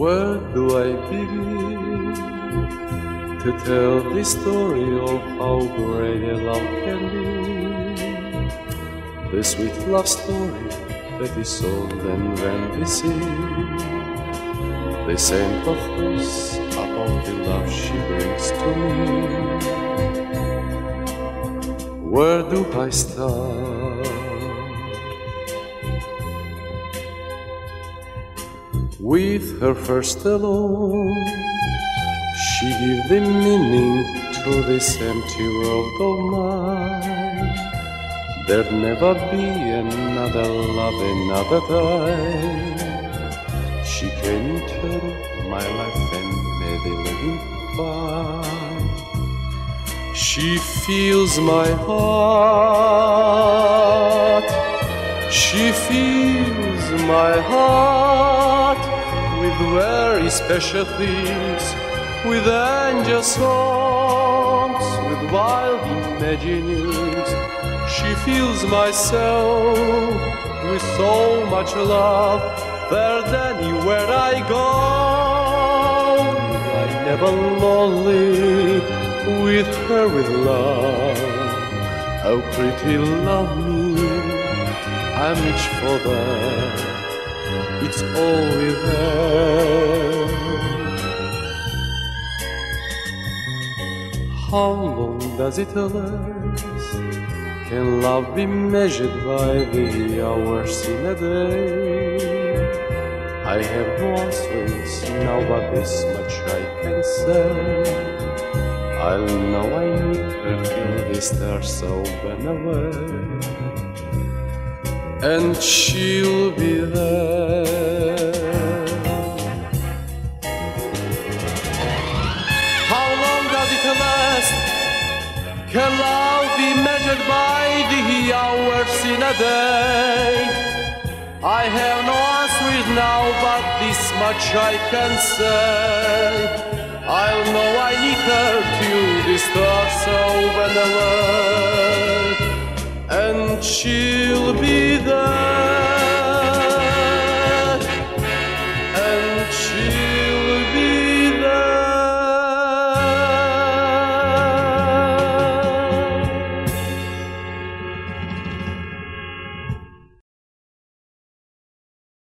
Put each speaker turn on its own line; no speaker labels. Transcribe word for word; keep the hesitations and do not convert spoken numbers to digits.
Where do I begin to tell the story of how great a love can be? The sweet love story that is old and when we see the scent of rose about the love she brings to me. Where do I start? With her first alone, she gave the meaning to this empty world of mine. There'd never be another love, another time. She came into my life and made a living fine. She fills my heart. She fills my heart with very special things, with angel songs, with wild imaginings. She fills my soul with so much love that anywhere I go, I'm never lonely with her, with love. How pretty love me, I'm each for that. It's all with her. How long does it last? Can love be measured by the hours in a day? I have no answers now, but this much I can say. I'll know I need her till the stars open away, and she'll be there. How long does it last? Can love be measured by the hours in a day? I have no answers now, but this much I can say. I'll know I need her till the stars open away, and she'll be